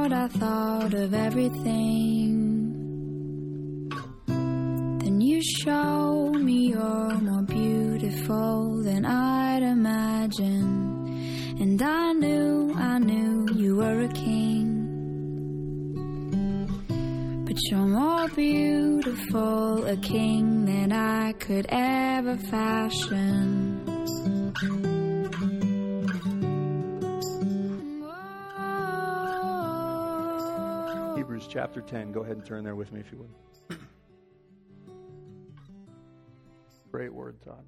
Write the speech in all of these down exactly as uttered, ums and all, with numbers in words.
out, I thought of everything. Then you showed me you're more beautiful than I'd imagined. And I knew, I knew you were a king. But you're more beautiful, a king than I could ever fashion. Hebrews chapter ten. Go ahead and turn there with me if you would. Great word, Todd.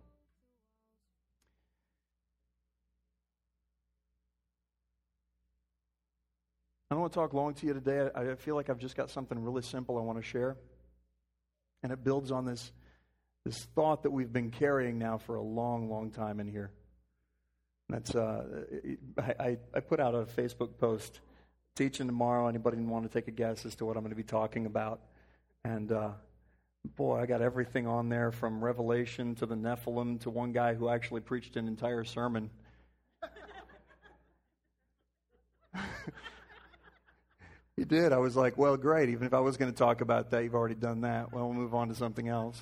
I don't want to talk long to you today. I feel like I've just got something really simple I want to share. And it builds on this, this thought that we've been carrying now for a long, long time in here. That's uh, I, I put out a Facebook post, teaching tomorrow. Anybody want to take a guess as to what I'm going to be talking about? And uh, boy, I got everything on there from Revelation to the Nephilim to one guy who actually preached an entire sermon. He did. I was like, well, great. Even if I was going to talk about that, you've already done that. Well, we'll move on to something else.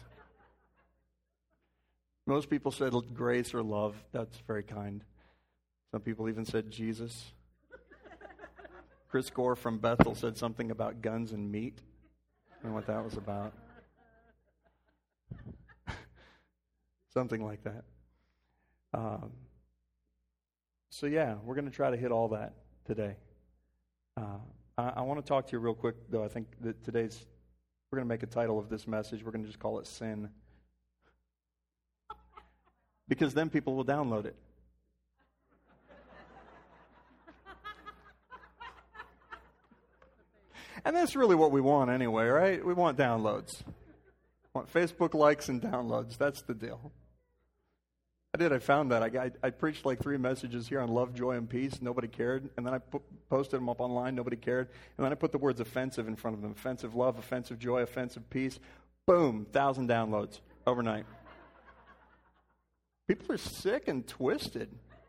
Most people said grace or love. That's very kind. Some people even said Jesus. Chris Gore from Bethel said something about guns and meat. I don't know what that was about. Something like that. Um, so yeah, we're going to try to hit all that today. Uh, I, I want to talk to you real quick, though. I think that today's, we're going to make a title of this message. We're going to just call it Sin. Because then people will download it. And that's really what we want anyway, right? We want downloads. We want Facebook likes and downloads. That's the deal. I did. I found that. I, I, I preached like three messages here on love, joy, and peace. Nobody cared. And then I put, posted them up online. Nobody cared. And then I put the words offensive in front of them. Offensive love, offensive joy, offensive peace. Boom. Thousand downloads overnight. People are sick and twisted.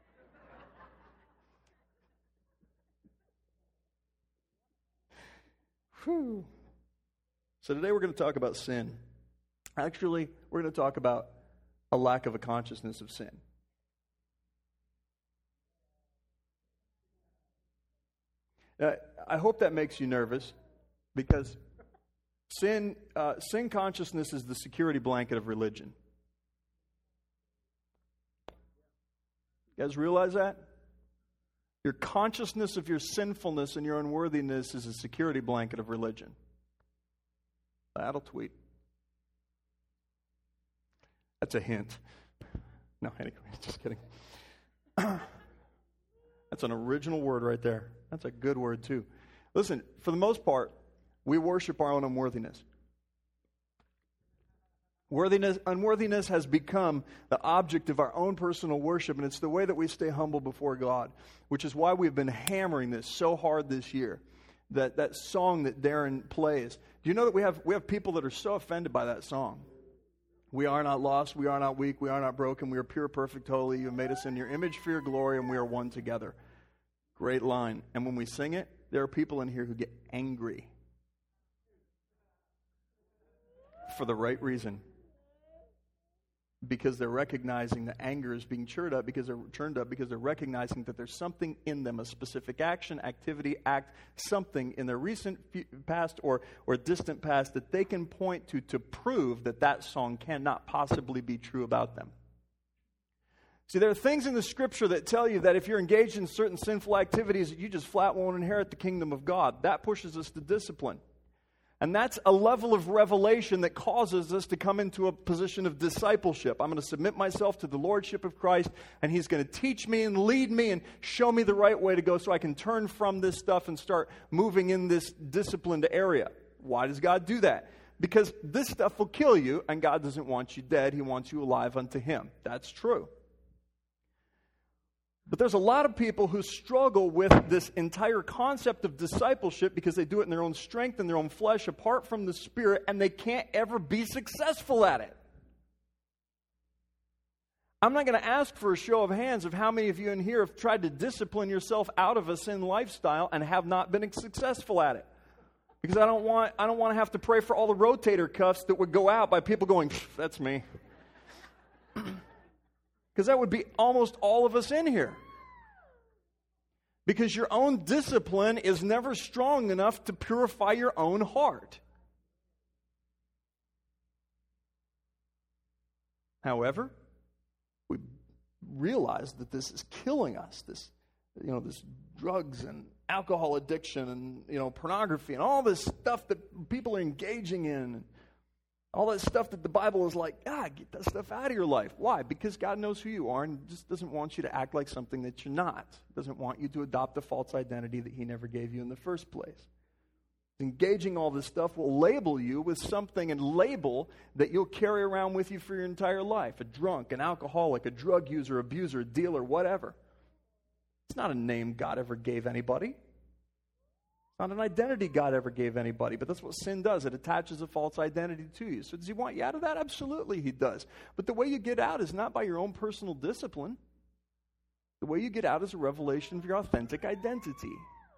Whew. So today we're going to talk about sin. Actually, we're going to talk about a lack of a consciousness of sin. Uh, I hope that makes you nervous, because sin, uh, sin consciousness is the security blanket of religion. You guys realize that? Your consciousness of your sinfulness and your unworthiness is a security blanket of religion. That'll tweet. That's a hint. No, anyway, just kidding. That's an original word right there. That's a good word too. Listen, for the most part, we worship our own unworthiness. Worthiness, unworthiness has become the object of our own personal worship, and it's the way that we stay humble before God, which is why we've been hammering this so hard this year. That that song that Darren plays. Do you know that we have we have people that are so offended by that song? We are not lost, we are not weak, we are not broken, we are pure, perfect, holy. You have made us in your image for your glory, and we are one together. Great line. And when we sing it, there are people in here who get angry. For the right reason. Because they're recognizing that anger is being churned up because they're churned up because they're recognizing that there's something in them, a specific action, activity, act, something in their recent past or, or distant past that they can point to to prove that that song cannot possibly be true about them. See, there are things in the Scripture that tell you that if you're engaged in certain sinful activities, you just flat won't inherit the kingdom of God. That pushes us to discipline. And that's a level of revelation that causes us to come into a position of discipleship. I'm going to submit myself to the Lordship of Christ, and He's going to teach me and lead me and show me the right way to go so I can turn from this stuff and start moving in this disciplined area. Why does God do that? Because this stuff will kill you, and God doesn't want you dead. He wants you alive unto Him. That's true. But there's a lot of people who struggle with this entire concept of discipleship because they do it in their own strength and their own flesh apart from the Spirit, and they can't ever be successful at it. I'm not going to ask for a show of hands of how many of you in here have tried to discipline yourself out of a sin lifestyle and have not been successful at it. Because I don't want I don't want to have to pray for all the rotator cuffs that would go out by people going, that's me. Because that would be almost all of us in here. Because your own discipline is never strong enough to purify your own heart. However, we realize that this is killing us. This, you know, this drugs and alcohol addiction and, you know, pornography and all this stuff that people are engaging in. All that stuff that the Bible is like, ah, get that stuff out of your life. Why? Because God knows who you are and just doesn't want you to act like something that you're not. Doesn't want you to adopt a false identity that He never gave you in the first place. Engaging all this stuff will label you with something and label that you'll carry around with you for your entire life. A drunk, an alcoholic, a drug user, abuser, a dealer, whatever. It's not a name God ever gave anybody. It's not an identity God ever gave anybody, but that's what sin does. It attaches a false identity to you. So does He want you out of that? Absolutely He does. But the way you get out is not by your own personal discipline. The way you get out is a revelation of your authentic identity.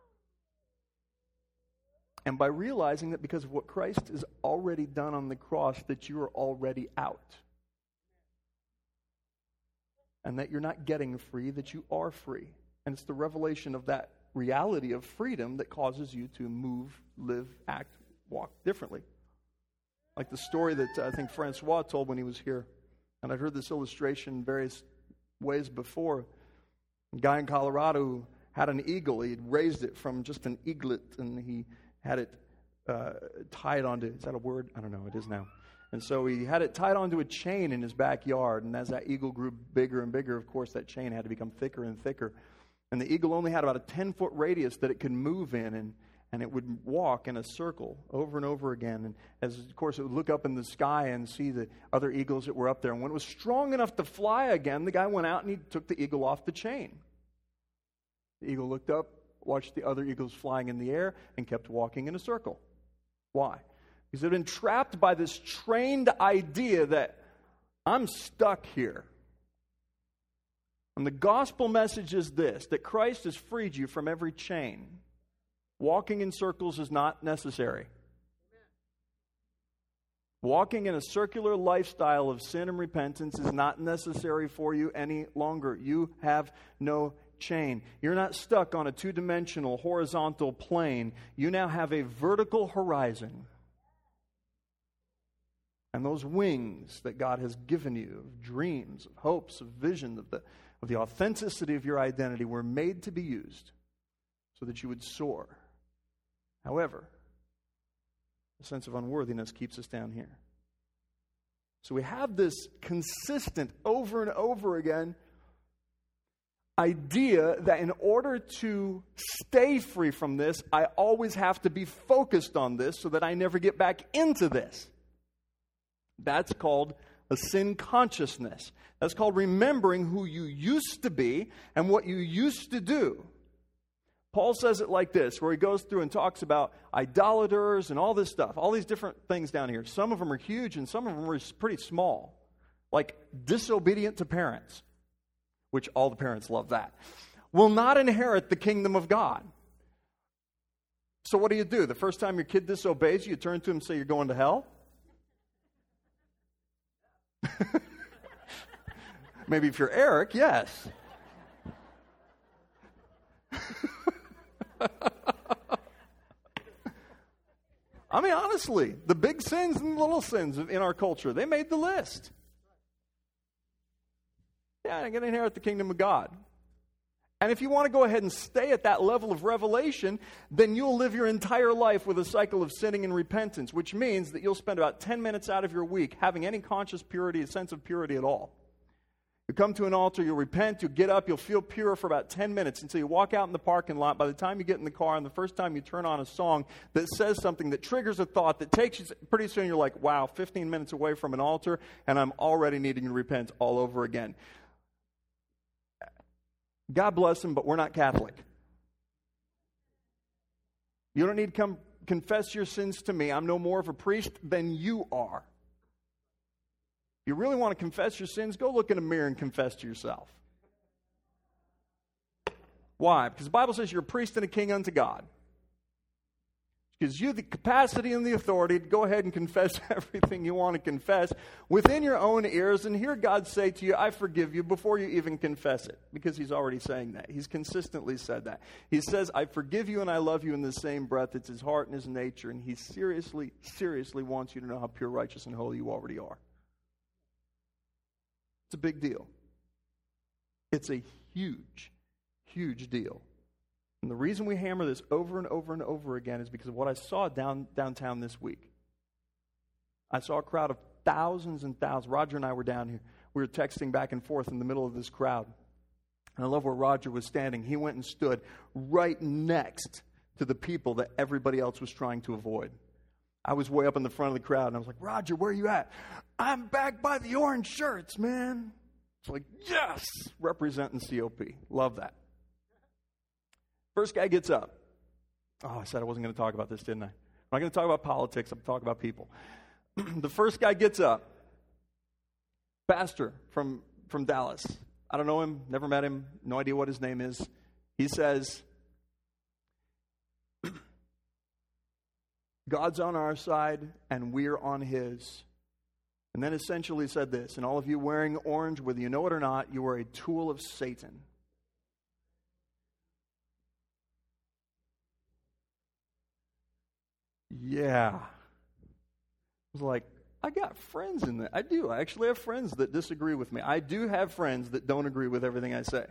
And by realizing that because of what Christ has already done on the cross, that you are already out. And that you're not getting free, that you are free. And it's the revelation of that reality of freedom that causes you to move, live, act, walk differently. Like the story that I think Francois told when he was here. And I've heard this illustration in various ways before. A guy in Colorado who had an eagle. He had raised it from just an eaglet, and he had it uh, tied onto, is that a word? I don't know, it is now. And so he had it tied onto a chain in his backyard, and as that eagle grew bigger and bigger, of course, that chain had to become thicker and thicker. And the eagle only had about a ten-foot radius that it could move in, and, and it would walk in a circle over and over again. And as, of course, it would look up in the sky and see the other eagles that were up there. And when it was strong enough to fly again, the guy went out and he took the eagle off the chain. The eagle looked up, watched the other eagles flying in the air, and kept walking in a circle. Why? Because they've been trapped by this trained idea that I'm stuck here. And the gospel message is this, that Christ has freed you from every chain. Walking in circles is not necessary. Walking in a circular lifestyle of sin and repentance is not necessary for you any longer. You have no chain. You're not stuck on a two-dimensional horizontal plane. You now have a vertical horizon. And those wings that God has given you, of dreams, of hopes, of vision, of the, of the authenticity of your identity, were made to be used so that you would soar. However, a sense of unworthiness keeps us down here. So we have this consistent, over and over again, idea that in order to stay free from this, I always have to be focused on this so that I never get back into this. That's called a sin consciousness. That's called remembering who you used to be and what you used to do. Paul says it like this, where he goes through and talks about idolaters and all this stuff, all these different things down here. Some of them are huge and some of them are pretty small, like disobedient to parents, which all the parents love that, will not inherit the kingdom of God. So what do you do? The first time your kid disobeys you, you turn to him and say, you're going to hell? Maybe if you're Eric, yes. I mean, honestly, the big sins and the little sins in our culture, they made the list. Yeah, I'm going to inherit the kingdom of God. And if you want to go ahead and stay at that level of revelation, then you'll live your entire life with a cycle of sinning and repentance, which means that you'll spend about ten minutes out of your week having any conscious purity, a sense of purity at all. You come to an altar, you'll repent, you'll get up, you'll feel pure for about ten minutes until you walk out in the parking lot. By the time you get in the car and the first time you turn on a song that says something that triggers a thought that takes you, pretty soon you're like, wow, fifteen minutes away from an altar and I'm already needing to repent all over again. God bless them, but we're not Catholic. You don't need to come confess your sins to me. I'm no more of a priest than you are. You really want to confess your sins? Go look in a mirror and confess to yourself. Why? Because the Bible says you're a priest and a king unto God. It gives you the capacity and the authority to go ahead and confess everything you want to confess within your own ears and hear God say to you, I forgive you, before you even confess it. Because he's already saying that. He's consistently said that. He says, I forgive you and I love you in the same breath. It's his heart and his nature. And he seriously, seriously wants you to know how pure, righteous, and holy you already are. It's a big deal. It's a huge, huge deal. And the reason we hammer this over and over and over again is because of what I saw down downtown this week. I saw a crowd of thousands and thousands. Roger and I were down here. We were texting back and forth in the middle of this crowd. And I love where Roger was standing. He went and stood right next to the people that everybody else was trying to avoid. I was way up in the front of the crowd, and I was like, Roger, where are you at? I'm back by the orange shirts, man. It's like, yes, representing C O P. Love that. First guy gets up. Oh, I said I wasn't going to talk about this, didn't I? I'm not going to talk about politics. I'm talking about people. The first guy gets up. Pastor from, from Dallas. I don't know him. Never met him. No idea what his name is. He says, God's on our side and we're on his. And then essentially said this, and all of you wearing orange, whether you know it or not, you are a tool of Satan. Yeah. I was like, I got friends in that. I do. I actually have friends that disagree with me. I do have friends that don't agree with everything I say.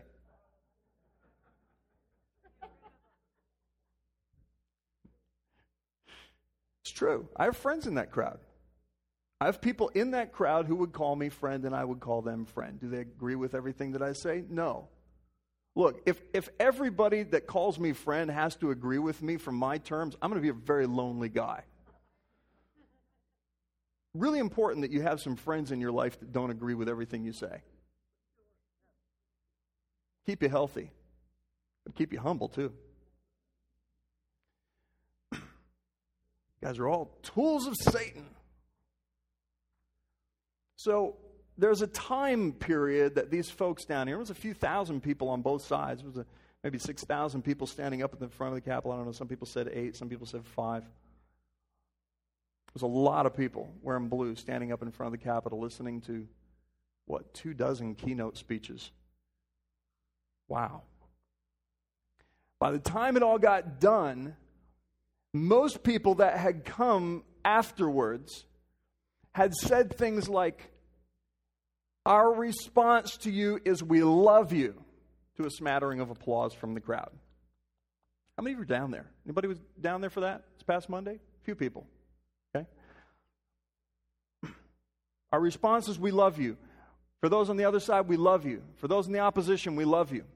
It's true. I have friends in that crowd. I have people in that crowd who would call me friend and I would call them friend. Do they agree with everything that I say? No. Look, if, if everybody that calls me friend has to agree with me from my terms, I'm going to be a very lonely guy. Really important that you have some friends in your life that don't agree with everything you say. Keep you healthy. But keep you humble too. You guys are all tools of Satan. So there's a time period that these folks down here, there was a few thousand people on both sides. It was a, maybe six thousand people standing up at the front of the Capitol. I don't know, some people said eight, some people said five. There's a lot of people wearing blue standing up in front of the Capitol listening to, what, two dozen keynote speeches. Wow. By the time it all got done, most people that had come afterwards had said things like, our response to you is we love you, to a smattering of applause from the crowd. How many of you were down there? Anybody was down there for that this past Monday? A few people. Okay. Our response is we love you. For those on the other side, we love you. For those in the opposition, we love you.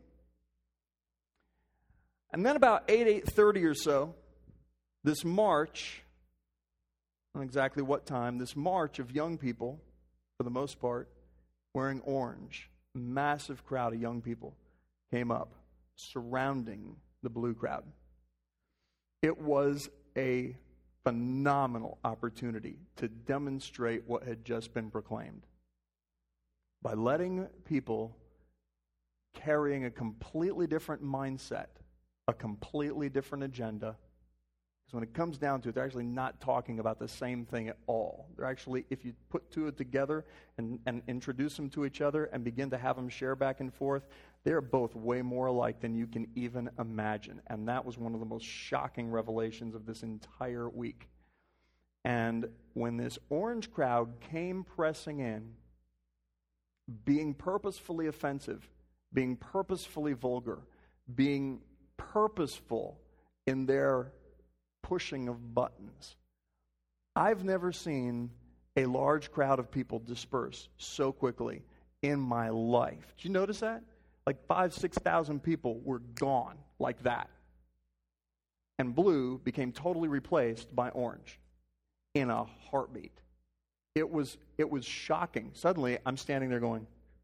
And then about eight, eight thirty or so, this march, I don't know exactly what time, this march of young people, for the most part, wearing orange, massive crowd of young people came up, surrounding the blue crowd. It was a phenomenal opportunity to demonstrate what had just been proclaimed. By letting people carrying a completely different mindset, a completely different agenda. Because when it comes down to it, they're actually not talking about the same thing at all. They're actually, if you put two together and, and introduce them to each other and begin to have them share back and forth, they're both way more alike than you can even imagine. And that was one of the most shocking revelations of this entire week. And when this orange crowd came pressing in, being purposefully offensive, being purposefully vulgar, being purposeful in their pushing of buttons. I've never seen a large crowd of people disperse so quickly in my life. Did you notice that? Like five, six thousand people were gone like that. And blue became totally replaced by orange in a heartbeat. It was it was shocking. Suddenly, I'm standing there going,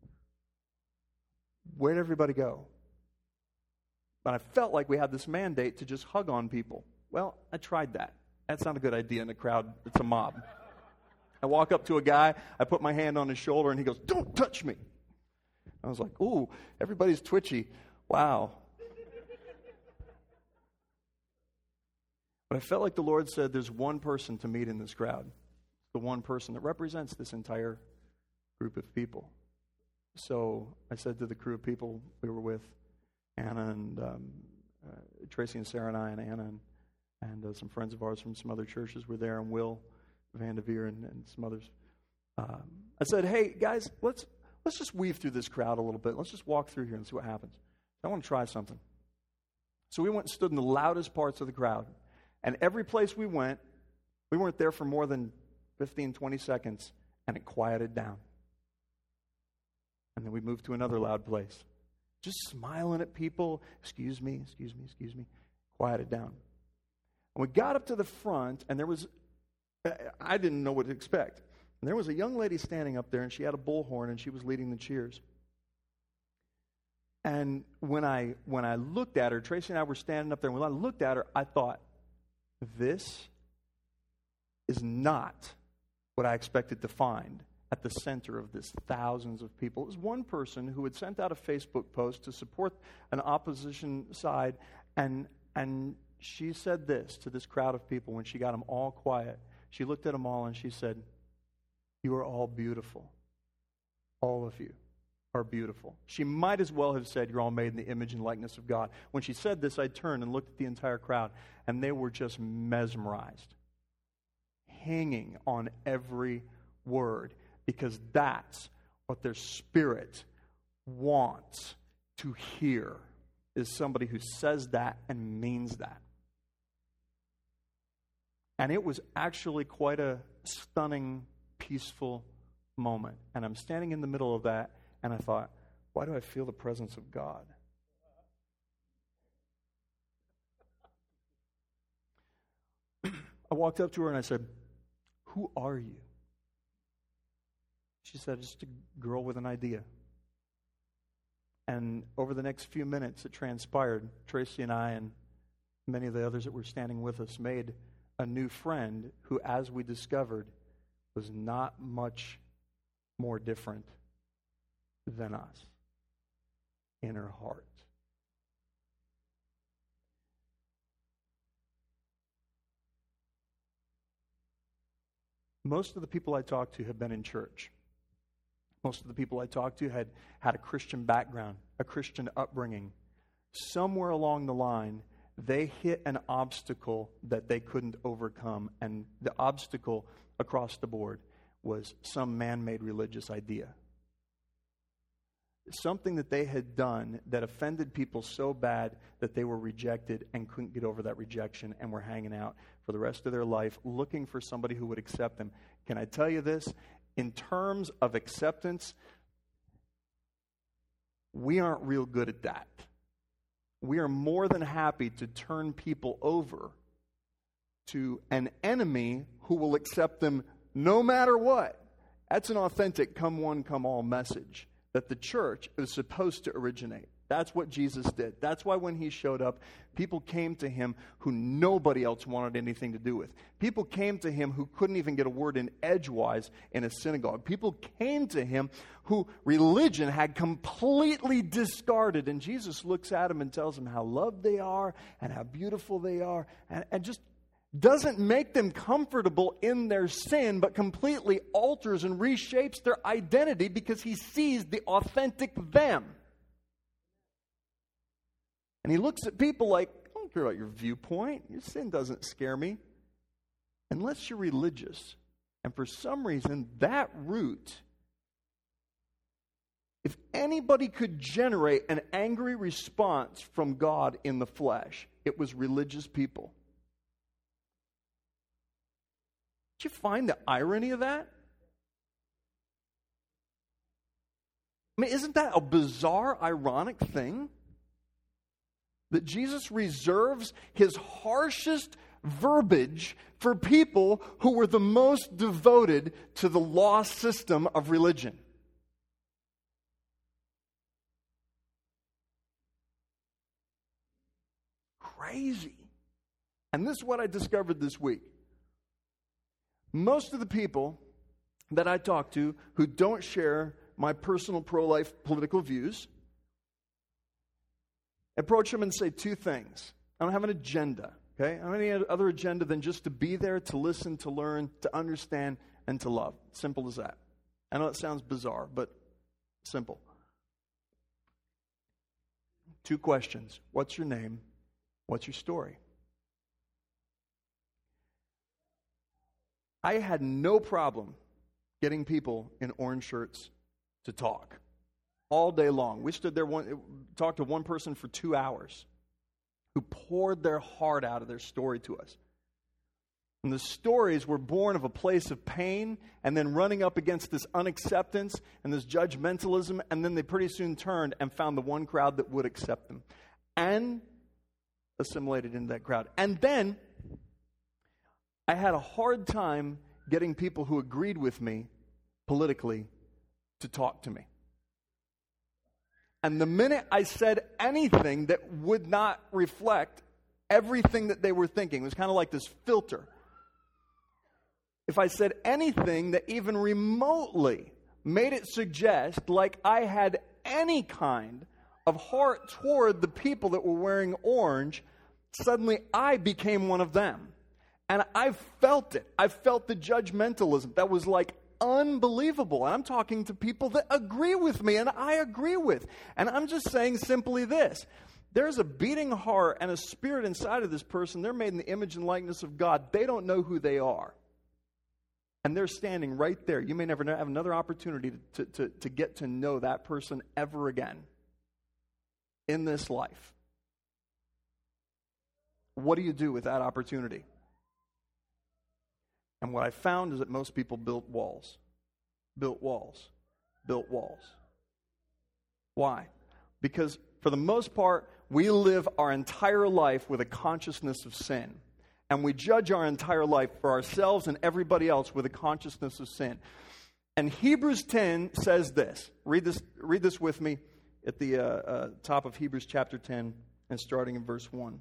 where'd everybody go? But I felt like we had this mandate to just hug on people. Well, I tried that. That's not a good idea in a crowd. It's a mob. I walk up to a guy, I put my hand on his shoulder, and he goes, "Don't touch me." I was like, "Ooh, everybody's twitchy. Wow." But I felt like the Lord said there's one person to meet in this crowd. The one person that represents this entire group of people. So I said to the crew of people we were with, Anna and um, uh, Tracy and Sarah and I and Anna and, and uh, some friends of ours from some other churches were there, and Will Vandeveer and, and some others. Um, I said, "Hey guys, let's let's just weave through this crowd a little bit. Let's just walk through here and see what happens. I want to try something." So we went and stood in the loudest parts of the crowd. And every place we went, we weren't there for more than fifteen, twenty seconds, and it quieted down. And then we moved to another loud place. Just smiling at people. "Excuse me, excuse me, excuse me." Quieted down. And we got up to the front, and there was, I didn't know what to expect. And there was a young lady standing up there, and she had a bullhorn, and she was leading the cheers. And when I when I looked at her, Tracy and I were standing up there, and when I looked at her, I thought, this is not what I expected to find at the center of this thousands of people. It was one person who had sent out a Facebook post to support an opposition side, and and she said this to this crowd of people when she got them all quiet. She looked at them all and she said, "You are all beautiful. All of you are beautiful." She might as well have said, "You're all made in the image and likeness of God." When she said this, I turned and looked at the entire crowd, and they were just mesmerized, hanging on every word, because that's what their spirit wants to hear, is somebody who says that and means that. And it was actually quite a stunning, peaceful moment. And I'm standing in the middle of that, and I thought, why do I feel the presence of God? I walked up to her and I said, "Who are you?" She said, "Just a girl with an idea." And over the next few minutes, it transpired. Tracy and I and many of the others that were standing with us made a new friend who, as we discovered, was not much more different than us in her heart. Most of the people I talked to have been in church. Most of the people I talked to had had a Christian background, a Christian upbringing. Somewhere along the line, they hit an obstacle that they couldn't overcome, and the obstacle across the board was some man-made religious idea. Something that they had done that offended people so bad that they were rejected and couldn't get over that rejection and were hanging out for the rest of their life looking for somebody who would accept them. Can I tell you this? In terms of acceptance, we aren't real good at that. We are more than happy to turn people over to an enemy who will accept them no matter what. That's an authentic come one, come all message that the church is supposed to originate. That's what Jesus did. That's why when he showed up, people came to him who nobody else wanted anything to do with. People came to him who couldn't even get a word in edgewise in a synagogue. People came to him who religion had completely discarded. And Jesus looks at them and tells them how loved they are and how beautiful they are, and, and just doesn't make them comfortable in their sin, but completely alters and reshapes their identity because he sees the authentic them. And he looks at people like, "I don't care about your viewpoint. Your sin doesn't scare me." Unless you're religious. And for some reason, that root, if anybody could generate an angry response from God in the flesh, it was religious people. Did you find the irony of that? I mean, isn't that a bizarre, ironic thing? That Jesus reserves his harshest verbiage for people who were the most devoted to the law system of religion. Crazy. And this is what I discovered this week. Most of the people that I talk to who don't share my personal pro-life political views, approach them and say two things. I don't have an agenda, okay? I don't have any other agenda than just to be there, to listen, to learn, to understand, and to love. Simple as that. I know it sounds bizarre, but simple. Two questions. What's your name? What's your story? I had no problem getting people in orange shirts to talk all day long. We stood there, one, talked to one person for two hours who poured their heart out of their story to us. And the stories were born of a place of pain and then running up against this unacceptance and this judgmentalism, and then they pretty soon turned and found the one crowd that would accept them and assimilated into that crowd. And then I had a hard time getting people who agreed with me politically to talk to me. And the minute I said anything that would not reflect everything that they were thinking, it was kind of like this filter. If I said anything that even remotely made it suggest like I had any kind of heart toward the people that were wearing orange, suddenly I became one of them. And I felt it. I felt the judgmentalism that was like unbelievable. And I'm talking to people that agree with me and I agree with. And I'm just saying simply this. There's a beating heart and a spirit inside of this person. They're made in the image and likeness of God. They don't know who they are. And they're standing right there. You may never have another opportunity to, to, to get to know that person ever again in this life. What do you do with that opportunity? And what I found is that most people built walls. Built walls. Built walls. Why? Because for the most part, we live our entire life with a consciousness of sin. And we judge our entire life for ourselves and everybody else with a consciousness of sin. And Hebrews ten says this. Read this, read this with me at the uh, uh, top of Hebrews chapter ten and starting in verse one.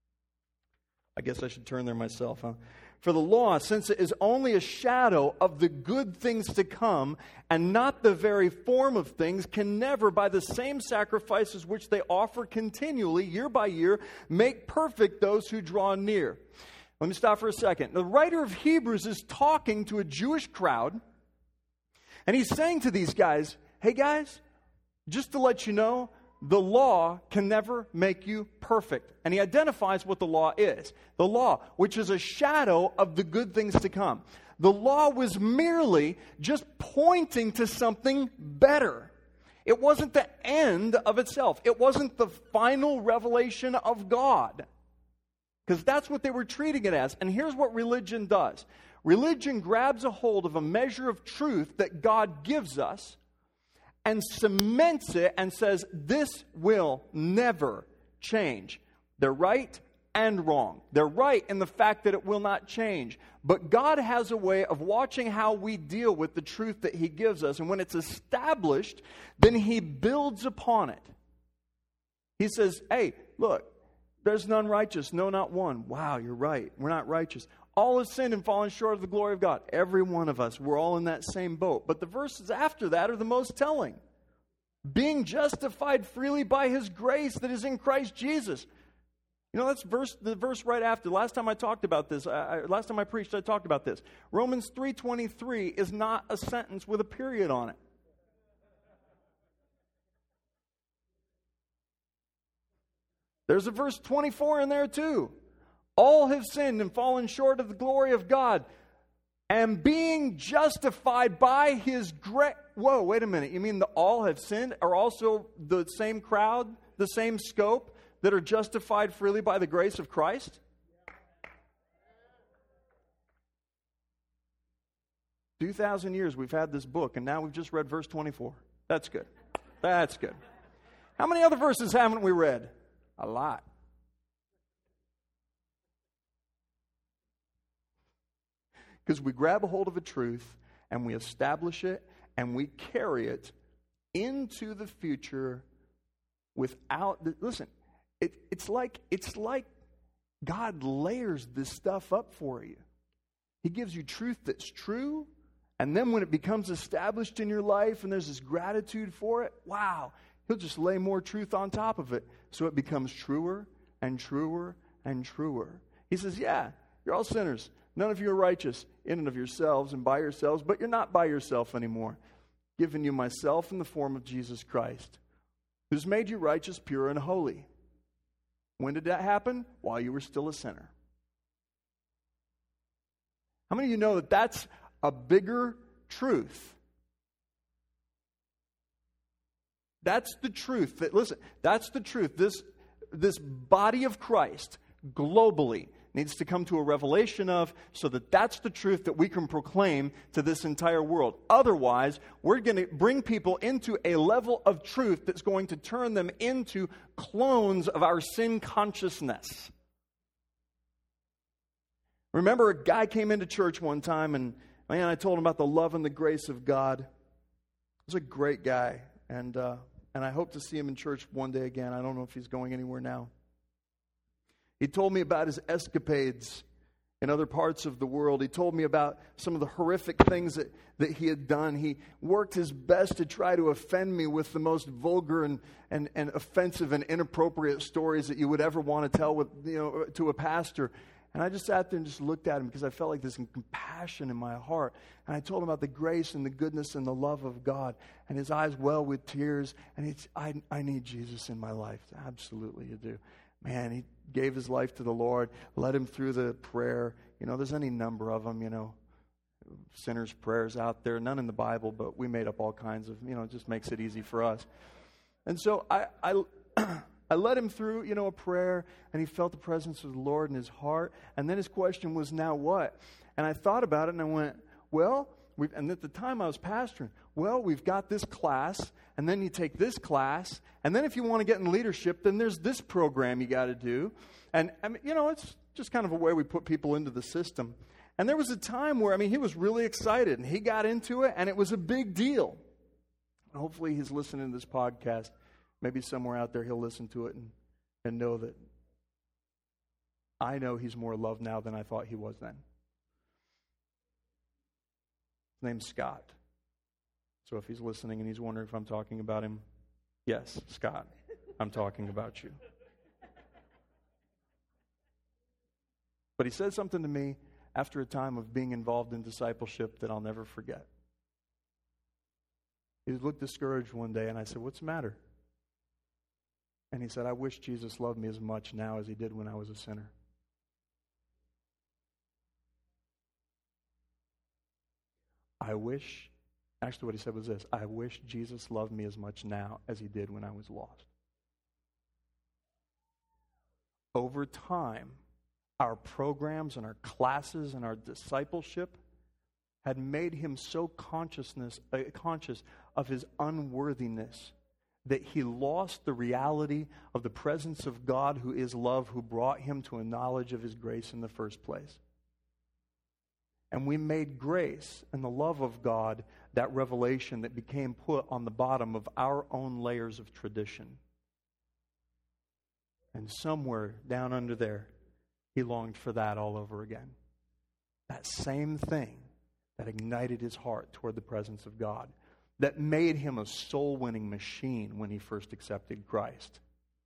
I guess I should turn there myself, huh? For the law, since it is only a shadow of the good things to come and not the very form of things, can never, by the same sacrifices which they offer continually, year by year, make perfect those who draw near. Let me stop for a second. The writer of Hebrews is talking to a Jewish crowd, and he's saying to these guys, hey guys, just to let you know, the law can never make you perfect. And he identifies what the law is. The law, which is a shadow of the good things to come. The law was merely just pointing to something better. It wasn't the end of itself. It wasn't the final revelation of God. Because that's what they were treating it as. And here's what religion does. Religion grabs a hold of a measure of truth that God gives us and cements it and says, this will never change. They're right and wrong. They're right in the fact that it will not change. But God has a way of watching how we deal with the truth that He gives us. And when it's established, then He builds upon it. He says, hey, look, there's none righteous, no, not one. Wow, you're right. We're not righteous. All have sinned and fallen short of the glory of God. Every one of us. We're all in that same boat. But the verses after that are the most telling. Being justified freely by His grace that is in Christ Jesus. You know, that's verse the verse right after. Last time I talked about this, I, last time I preached, I talked about this. Romans three twenty-three is not a sentence with a period on it. There's a verse twenty-four in there too. All have sinned and fallen short of the glory of God, and being justified by His grace. Whoa, wait a minute. You mean the all have sinned are also the same crowd, the same scope that are justified freely by the grace of Christ? two thousand years we've had this book, and now we've just read verse twenty-four. That's good. That's good. How many other verses haven't we read? A lot. Because we grab a hold of a truth and we establish it and we carry it into the future without the, listen, it, it's like it's like God layers this stuff up for you. He gives you truth that's true And then when it becomes established in your life and there's this gratitude for it, wow, He'll just lay more truth on top of it. So it becomes truer and truer and truer. He says, yeah, you're all sinners. None of you are righteous in and of yourselves and by yourselves, but you're not by yourself anymore. Giving you myself in the form of Jesus Christ, who's made you righteous, pure, and holy. When did that happen? While you were still a sinner. How many of you know that that's a bigger truth? That's the truth. That, listen, that's the truth. This, this body of Christ, globally, needs to come to a revelation of, so that that's the truth that we can proclaim to this entire world. Otherwise, we're going to bring people into a level of truth that's going to turn them into clones of our sin consciousness. Remember, a guy came into church one time, and man, I told him about the love and the grace of God. He was a great guy, and uh, and I hope to see him in church one day again. I don't know if he's going anywhere now. He told me about his escapades in other parts of the world. He told me about some of the horrific things that, that he had done. He worked his best to try to offend me with the most vulgar and, and, and offensive and inappropriate stories that you would ever want to tell with, you know, to a pastor. And I just sat there and just looked at him because I felt like this compassion in my heart. And I told him about the grace and the goodness and the love of God. And his eyes welled with tears. And he's, I, I need Jesus in my life. Absolutely, you do. Man, he gave his life to the Lord, led him through the prayer. You know, there's any number of them, you know, sinners' prayers out there. None in the Bible, but we made up all kinds of, you know, it just makes it easy for us. And so I, I, I led him through, you know, a prayer, and he felt the presence of the Lord in his heart. And then his question was, now what? And I thought about it, and I went, well, we've, and at the time I was pastoring, well, we've got this class, and then you take this class, and then if you want to get in leadership, then there's this program you got to do. And, I mean, you know, it's just kind of a way we put people into the system. And there was a time where, I mean, he was really excited, and he got into it, and it was a big deal. Hopefully he's listening to this podcast. Maybe somewhere out there he'll listen to it and, and know that I know he's more loved now than I thought he was then. His name's Scott. So if he's listening and he's wondering if I'm talking about him, yes, Scott, I'm talking about you. But he said something to me after a time of being involved in discipleship that I'll never forget. He looked discouraged one day, and I said, what's the matter? And he said, I wish Jesus loved me as much now as he did when I was a sinner. I wish, actually what he said was this, I wish Jesus loved me as much now as he did when I was lost. Over time, our programs and our classes and our discipleship had made him so consciousness, uh, conscious of his unworthiness that he lost the reality of the presence of God, who is love, who brought him to a knowledge of his grace in the first place. And we made grace and the love of God that revelation that became put on the bottom of our own layers of tradition. And somewhere down under there, he longed for that all over again. That same thing that ignited his heart toward the presence of God, that made him a soul-winning machine when he first accepted Christ.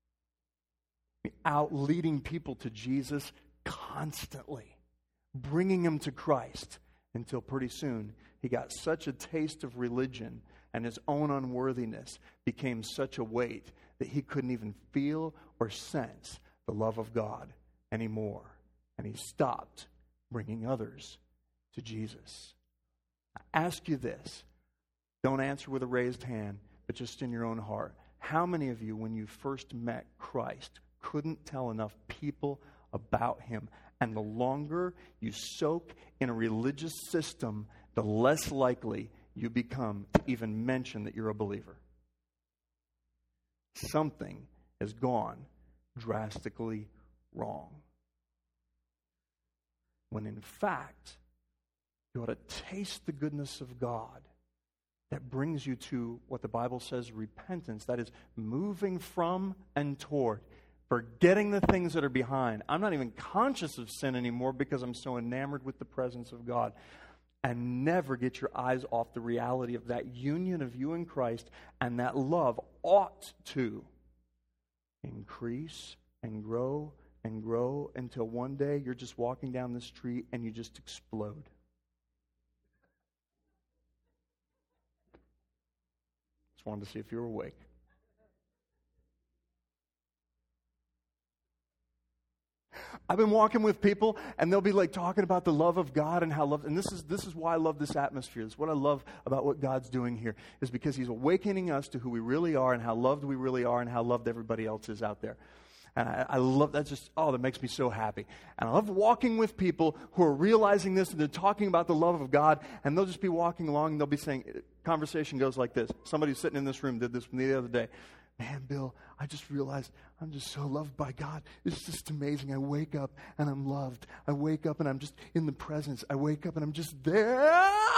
Out leading people to Jesus constantly, bringing them to Christ, until pretty soon he got such a taste of religion and his own unworthiness became such a weight that he couldn't even feel or sense the love of God anymore. And he stopped bringing others to Jesus. I ask you this. Don't answer with a raised hand, but just in your own heart. How many of you, when you first met Christ, couldn't tell enough people about him? And the longer you soak in a religious system, the less likely you become to even mention that you're a believer. Something has gone drastically wrong. When in fact, you ought to taste the goodness of God that brings you to what the Bible says repentance. That is moving from and toward. Forgetting the things that are behind. I'm not even conscious of sin anymore because I'm so enamored with the presence of God. and never get your eyes off the reality of that union of you and Christ, and that love ought to increase and grow and grow until one day you're just walking down the street and you just explode. Just wanted to see if you were awake. I've been walking with people, and they'll be like talking about the love of God and how love, and this is this is why I love this atmosphere. This is what I love about what God's doing here, is because He's awakening us to who we really are and how loved we really are and how loved everybody else is out there. And I, I love that. Just oh, that makes me so happy. And I love walking with people who are realizing this, and they're talking about the love of God, and they'll just be walking along, and they'll be saying, conversation goes like this. Somebody sitting in this room did this with me the other day. Man, Bill, I just realized I'm just so loved by God. It's just amazing. I wake up and I'm loved. I wake up and I'm just in the presence. I wake up and I'm just there.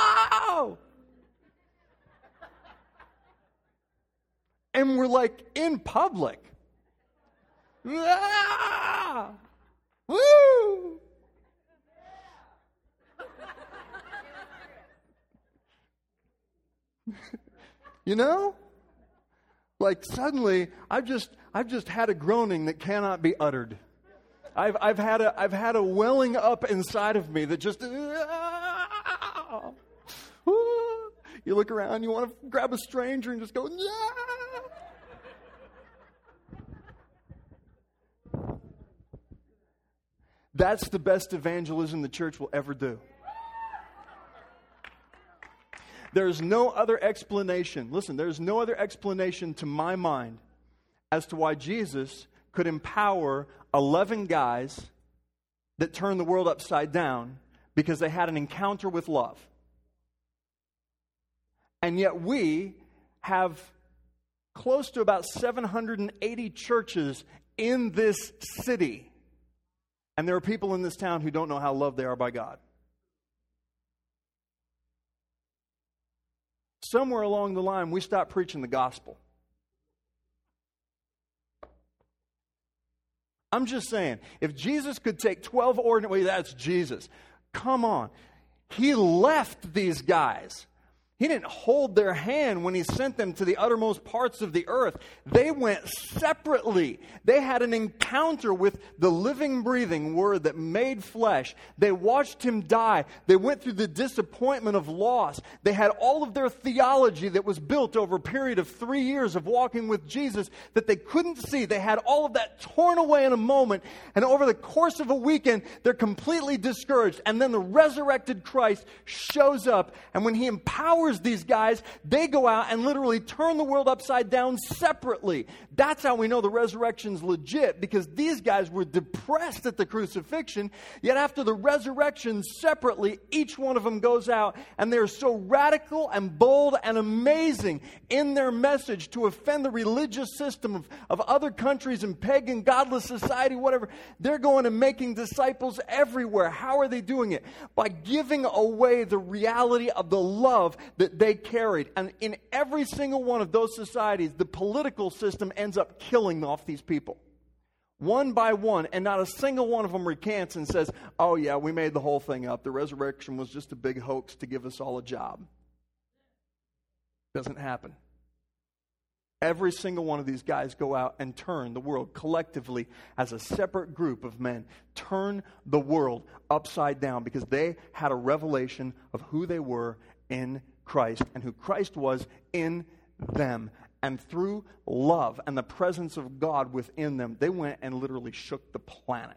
And we're like in public. Ah! Woo! You know? Like suddenly, I've just I've just had a groaning that cannot be uttered. I've I've had a I've had a welling up inside of me that just. Ah, ah. You look around, you want to grab a stranger and just go. Ah. That's the best evangelism the church will ever do. There's no other explanation. Listen, there's no other explanation to my mind as to why Jesus could empower eleven guys that turned the world upside down because they had an encounter with love. And yet we have close to about seven hundred eighty churches in this city. And there are people in this town who don't know how loved they are by God. Somewhere along the line, we stopped preaching the gospel. I'm just saying, if Jesus could take twelve ordinary, well, that's Jesus. Come on. He left these guys. He didn't hold their hand when He sent them to the uttermost parts of the earth. They went separately. They had an encounter with the living, breathing Word that made flesh. They watched Him die. They went through the disappointment of loss. They had all of their theology that was built over a period of three years of walking with Jesus that they couldn't see. They had all of that torn away in a moment. And over the course of a weekend, they're completely discouraged. And then the resurrected Christ shows up. And when He empowers these guys, they go out and literally turn the world upside down separately. That's how we know the resurrection's legit, because these guys were depressed at the crucifixion, yet after the resurrection separately, each one of them goes out and they're so radical and bold and amazing in their message to offend the religious system of, of other countries and pagan, godless society, whatever. They're going and making disciples everywhere. How are they doing it? By giving away the reality of the love that they carried. And in every single one of those societies, the political system ends up killing off these people. One by one, and not a single one of them recants and says, oh yeah, we made the whole thing up. The resurrection was just a big hoax to give us all a job. Doesn't happen. Every single one of these guys go out and turn the world collectively as a separate group of men. Turn the world upside down because they had a revelation of who they were in Christ and who Christ was in them. And through love and the presence of God within them, they went and literally shook the planet.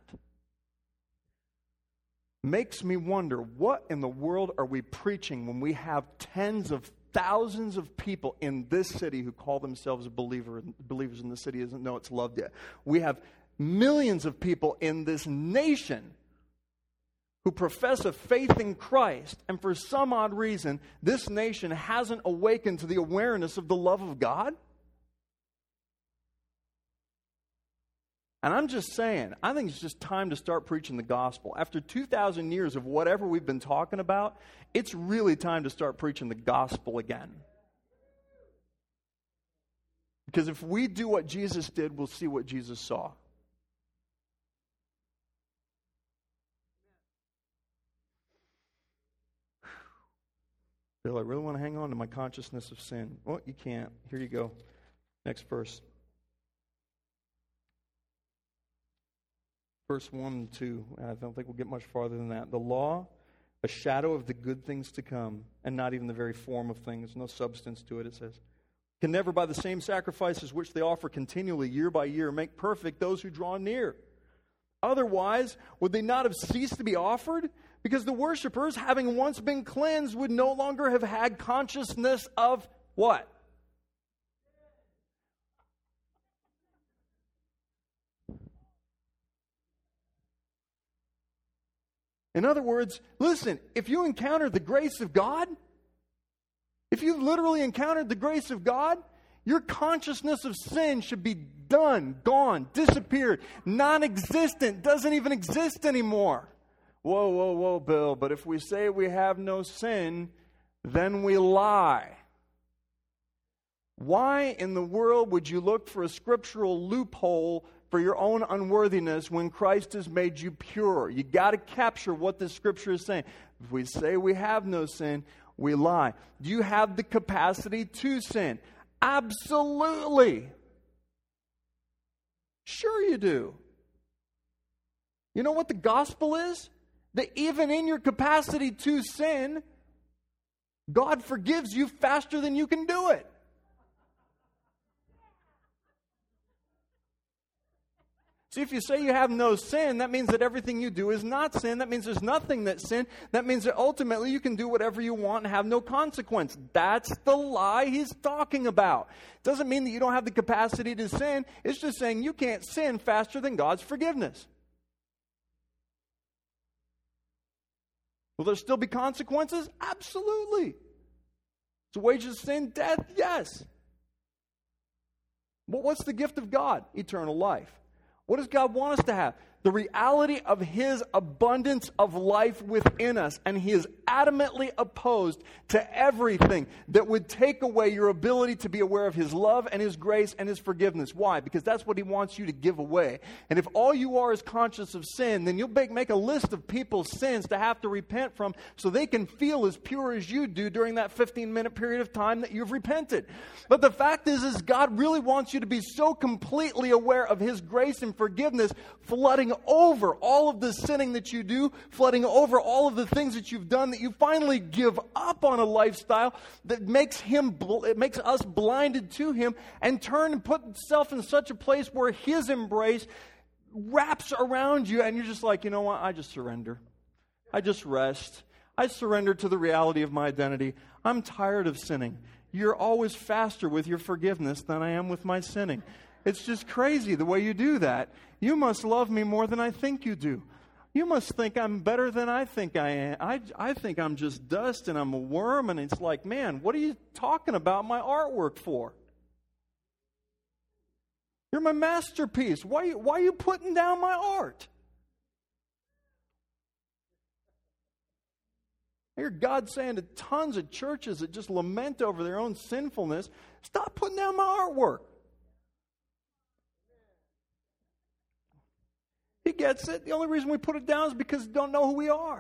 Makes me wonder, what in the world are we preaching when we have tens of thousands of people in this city who call themselves a believer, believers in the city doesn't know it's loved yet. We have millions of people in this nation who profess a faith in Christ, and for some odd reason, this nation hasn't awakened to the awareness of the love of God? And I'm just saying, I think it's just time to start preaching the gospel. After two thousand years of whatever we've been talking about, it's really time to start preaching the gospel again. Because if we do what Jesus did, we'll see what Jesus saw. Bill, I really want to hang on to my consciousness of sin. Well, you can't. Here you go. Next verse. Verse one and two. I don't think we'll get much farther than that. The law, a shadow of the good things to come, and not even the very form of things. No substance to it, it says. Can never by the same sacrifices which they offer continually, year by year, make perfect those who draw near. Otherwise, would they not have ceased to be offered? Because the worshipers, having once been cleansed, would no longer have had consciousness of what? In other words, listen, if you encountered the grace of God, if you've literally encountered the grace of God, your consciousness of sin should be done, gone, disappeared, non-existent, doesn't even exist anymore. Whoa, whoa, whoa, Bill, but if we say we have no sin, then we lie. Why in the world would you look for a scriptural loophole for your own unworthiness when Christ has made you pure? You got to capture what the scripture is saying. If we say we have no sin, we lie. Do you have the capacity to sin? Absolutely. Sure you do. You know what the gospel is? That even in your capacity to sin, God forgives you faster than you can do it. See, if you say you have no sin, that means that everything you do is not sin. That means there's nothing that's sin. That means that ultimately you can do whatever you want and have no consequence. That's the lie he's talking about. Doesn't mean that you don't have the capacity to sin. It's just saying you can't sin faster than God's forgiveness. Will there still be consequences? Absolutely. Is the wages of sin death? Yes. But what's the gift of God? Eternal life. What does God want us to have? The reality of His abundance of life within us. And He is adamantly opposed to everything that would take away your ability to be aware of His love and His grace and His forgiveness. Why? Because that's what He wants you to give away. And if all you are is conscious of sin, then you'll make, make a list of people's sins to have to repent from so they can feel as pure as you do during that fifteen minute period of time that you've repented. But the fact is, is God really wants you to be so completely aware of His grace and forgiveness, flooding over all of the sinning that you do, flooding over all of the things that you've done, that you finally give up on a lifestyle that makes him, it makes us blinded to Him, and turn and put yourself in such a place where His embrace wraps around you, and you're just like, you know what, I just surrender. I just rest. I surrender to the reality of my identity. I'm tired of sinning. You're always faster with your forgiveness than I am with my sinning. It's just crazy the way you do that. You must love me more than I think you do. You must think I'm better than I think I am. I, I think I'm just dust and I'm a worm. And it's like, man, what are you talking about my artwork for? You're my masterpiece. Why, why are you putting down my art? I hear God saying to tons of churches that just lament over their own sinfulness, stop putting down my artwork. He gets it. The only reason we put it down is because we don't know who we are.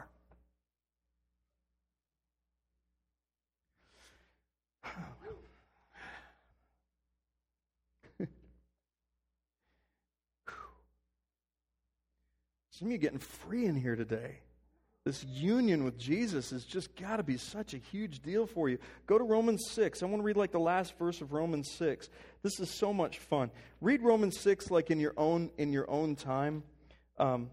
Some of you getting free in here today. This union with Jesus has just got to be such a huge deal for you. Go to Romans six. I want to read like the last verse of Romans six. This is so much fun. Read Romans six like in your own in your own time. Um,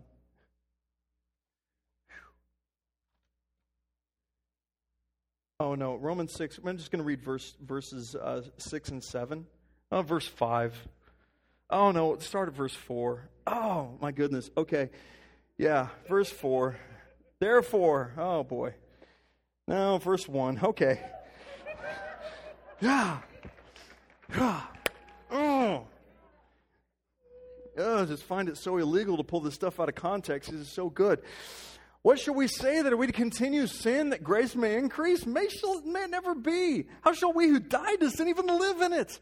oh no, Romans six. I'm just going to read verse verses uh, six and seven. Oh, verse five. Oh no, start at verse four. Oh my goodness. Okay, yeah, verse four. Therefore, oh boy. No, verse one. Okay. Yeah. Yeah. Oh. Oh, I just find it so illegal to pull this stuff out of context. It is so good. What shall we say? That are we to continue sin that grace may increase? May, shall, may it never be. How shall we who died to sin even live in it?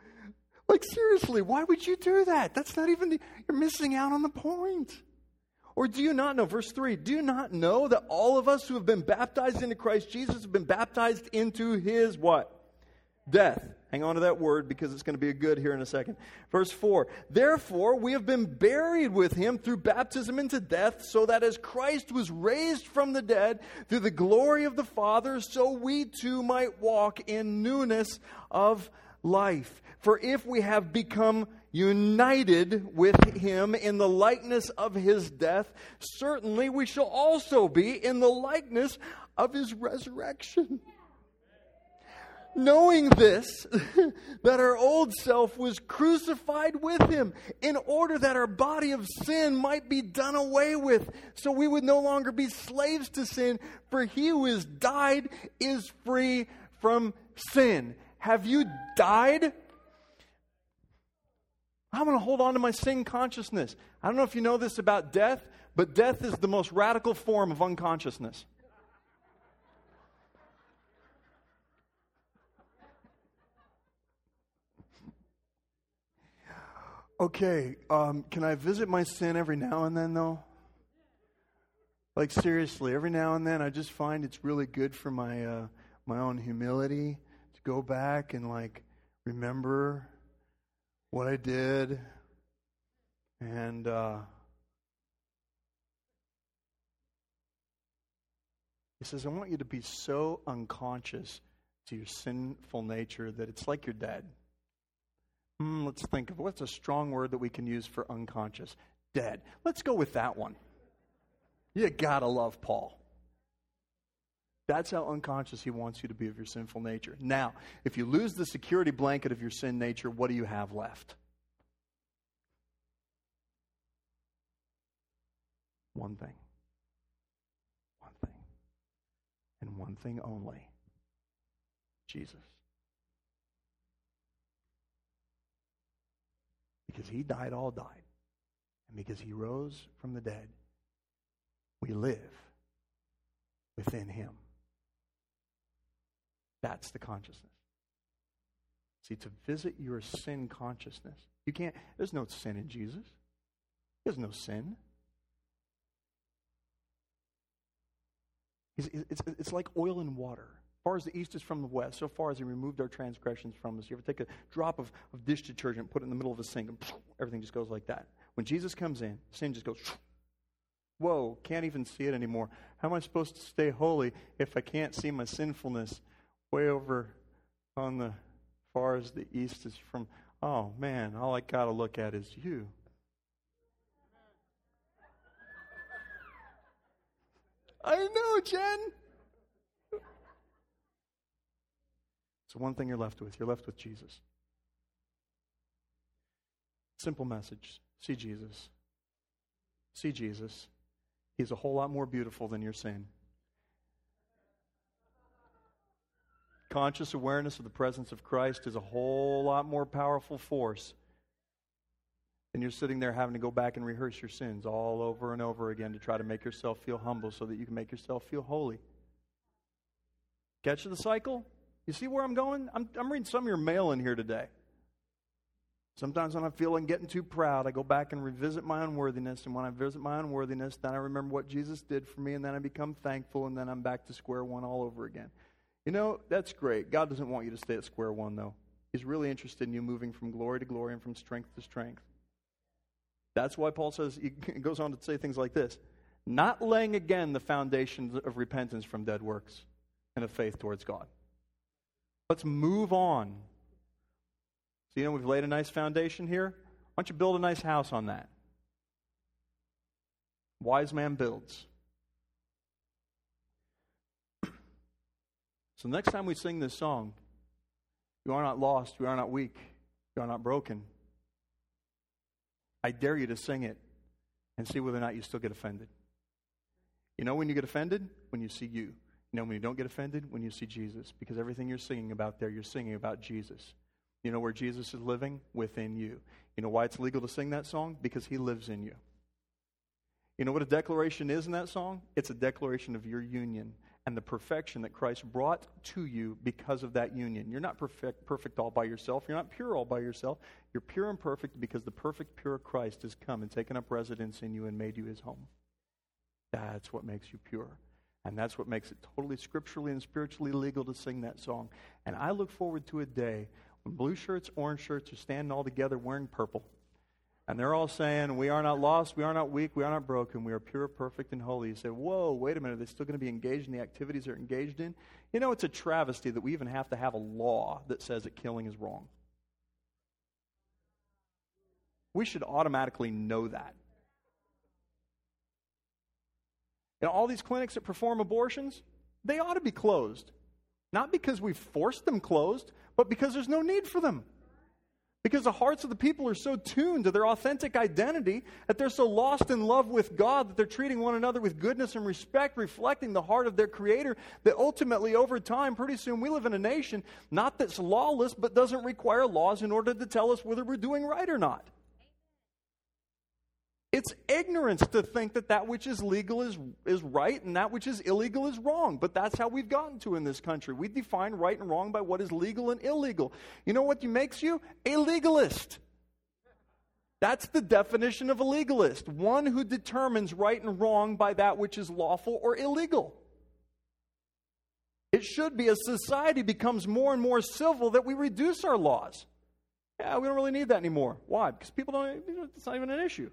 Like seriously, why would you do that? That's not even, the, you're missing out on the point. Or do you not know, verse three, do you not know that all of us who have been baptized into Christ Jesus have been baptized into His what? Death. Hang on to that word because it's going to be a good here in a second. Verse four, therefore we have been buried with Him through baptism into death, so that as Christ was raised from the dead through the glory of the Father, so we too might walk in newness of life. For if we have become united with Him in the likeness of His death, certainly we shall also be in the likeness of His resurrection. Knowing this, that our old self was crucified with Him, in order that our body of sin might be done away with, so we would no longer be slaves to sin, for he who has died is free from sin. Have you died? I'm going to hold on to my sin consciousness. I don't know if you know this about death, but death is the most radical form of unconsciousness. Okay, um, can I visit my sin every now and then, though? Like, seriously, every now and then I just find it's really good for my uh, my own humility to go back and, like, remember what I did. And uh, he says, I want you to be so unconscious to your sinful nature that it's like you're dead. Mm, let's think of what's a strong word that we can use for unconscious. Dead. Let's go with that one. You gotta love Paul. That's how unconscious he wants you to be of your sinful nature. Now, if you lose the security blanket of your sin nature, what do you have left? One thing. One thing. And one thing only. Jesus. Because He died, all died. And because He rose from the dead, we live within Him. That's the consciousness. See, to visit your sin consciousness, you can't, there's no sin in Jesus. There's no sin. It's, it's, it's like oil and water. As far as the east is from the west, so far as He removed our transgressions from us. You ever take a drop of, of dish detergent, put it in the middle of a sink, and everything just goes like that. When Jesus comes in, sin just goes, whoa, can't even see it anymore. How am I supposed to stay holy if I can't see my sinfulness way over on the far as the east is from? Oh, man, all I got to look at is you. I know, Jen. So one thing you're left with. You're left with Jesus. Simple message. See Jesus. See Jesus. He's a whole lot more beautiful than your sin. Conscious awareness of the presence of Christ is a whole lot more powerful force than you're sitting there having to go back and rehearse your sins all over and over again to try to make yourself feel humble so that you can make yourself feel holy. Catch the cycle? You see where I'm going? I'm, I'm reading some of your mail in here today. Sometimes when I'm feeling getting too proud, I go back and revisit my unworthiness. And when I visit my unworthiness, then I remember what Jesus did for me, and then I become thankful, and then I'm back to square one all over again. You know, that's great. God doesn't want you to stay at square one, though. He's really interested in you moving from glory to glory and from strength to strength. That's why Paul says, he goes on to say things like this. Not laying again the foundations of repentance from dead works and of faith towards God. Let's move on. So, you know, we've laid a nice foundation here. Why don't you build a nice house on that? Wise man builds. So next time we sing this song, you are not lost, you are not weak, you are not broken. I dare you to sing it and see whether or not you still get offended. You know when you get offended? When you see you. You know when you don't get offended? When you see Jesus. Because everything you're singing about there, you're singing about Jesus. You know where Jesus is living? Within you. You know why it's legal to sing that song? Because He lives in you. You know what a declaration is in that song? It's a declaration of your union and the perfection that Christ brought to you because of that union. You're not perfect, perfect all by yourself. You're not pure all by yourself. You're pure and perfect because the perfect, pure Christ has come and taken up residence in you and made you his home. That's what makes you pure. And that's what makes it totally scripturally and spiritually legal to sing that song. And I look forward to a day when blue shirts, orange shirts are standing all together wearing purple. And they're all saying, we are not lost, we are not weak, we are not broken, we are pure, perfect, and holy. You say, whoa, wait a minute, are they still going to be engaged in the activities they're engaged in? You know, it's a travesty that we even have to have a law that says that killing is wrong. We should automatically know that. And all these clinics that perform abortions, they ought to be closed. Not because we've forced them closed, but because there's no need for them. Because the hearts of the people are so tuned to their authentic identity that they're so lost in love with God that they're treating one another with goodness and respect, reflecting the heart of their Creator, that ultimately over time, pretty soon, we live in a nation not that's lawless, but doesn't require laws in order to tell us whether we're doing right or not. It's ignorance to think that that which is legal is, is right and that which is illegal is wrong. But that's how we've gotten to in this country. We define right and wrong by what is legal and illegal. You know what makes you? A legalist. That's the definition of a legalist. One who determines right and wrong by that which is lawful or illegal. It should be as society becomes more and more civil that we reduce our laws. Yeah, we don't really need that anymore. Why? Because people don't, it's not even an issue.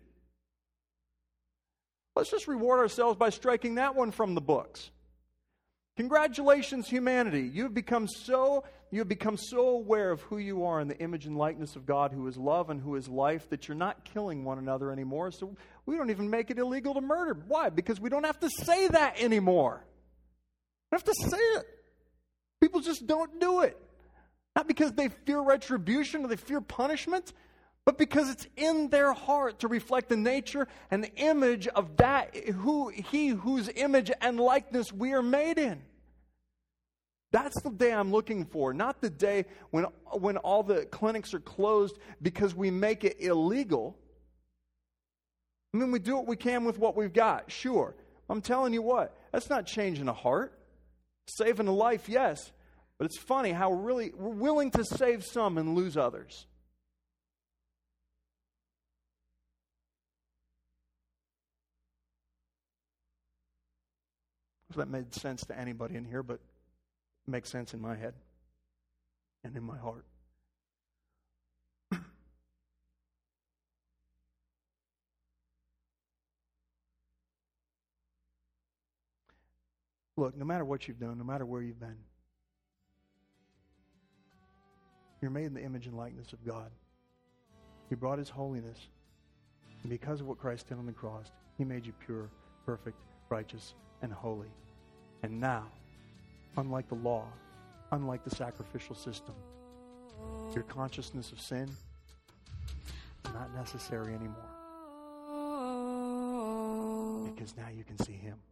Let's just reward ourselves by striking that one from the books. Congratulations, humanity. You have become so you have become so aware of who you are in the image and likeness of God, who is love and who is life, that you're not killing one another anymore. So we don't even make it illegal to murder. Why? Because we don't have to say that anymore. We don't have to say it. People just don't do it. Not because they fear retribution or they fear punishment, but because it's in their heart to reflect the nature and the image of that who he whose image and likeness we are made in. That's the day I'm looking for, not the day when when all the clinics are closed because we make it illegal. I mean, we do what we can with what we've got, sure. I'm telling you what, that's not changing a heart. Saving a life, yes. But it's funny how we're really we're willing to save some and lose others. If that made sense to anybody in here, but it makes sense in my head and in my heart. Look, no matter what you've done, no matter where you've been, you're made in the image and likeness of God. He brought His holiness. And because of what Christ did on the cross, He made you pure, perfect, righteous, and holy. And now, unlike the law, unlike the sacrificial system, your consciousness of sin is not necessary anymore. Because now you can see Him.